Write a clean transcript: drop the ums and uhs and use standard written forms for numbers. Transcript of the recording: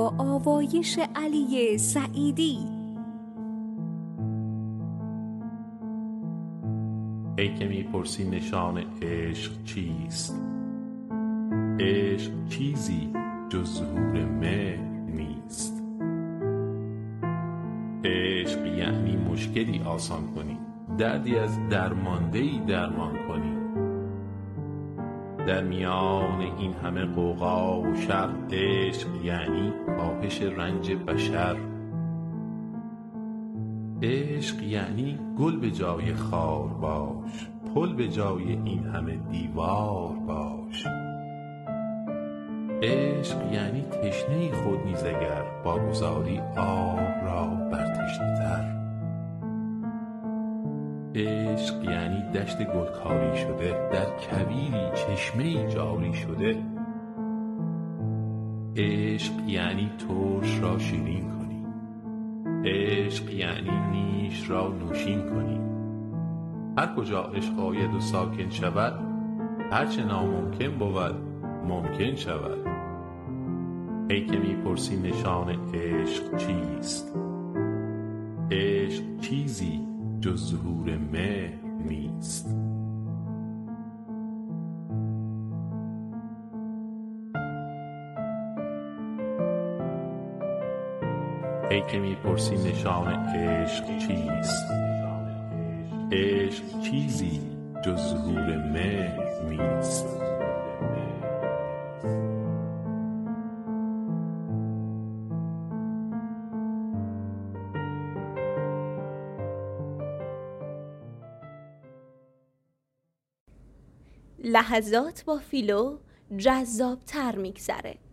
با آوایش علی سعیدی. ای که میپرسی نشان عشق چیست؟ عشق چیزی جز ظهور مهر نیست. عشق یعنی مشکلی آسان کنی، دردی از درمانده‌ای درمان کنی. در میان این همه غوغا و شر، عشق یعنی کاهش رنج بشر. عشق یعنی گل به جای خار باش، پل به جای این همه دیوار باش. عشق یعنی تشنه خود نیز اگر واگذاری آب را بر تشنه تر. عشق یعنی دشت گلکاری شده، در کویری چشمه‌ای جاری شده. عشق یعنی ترش را شیرین کنی، عشق یعنی نیش را نوشین کنی. هر کجا عشق آید و ساکن شود، هرچه ناممکن بود ممکن شود. ای که میپرسی نشان عشق چیست؟ عشق چیزی جز ظهور مهر نیست. ای که میپرسی نشان عشق چیست؟ عشق چیزی جز ظهور مهر نیست. لحظات با فیلو جذاب‌تر می‌گذره.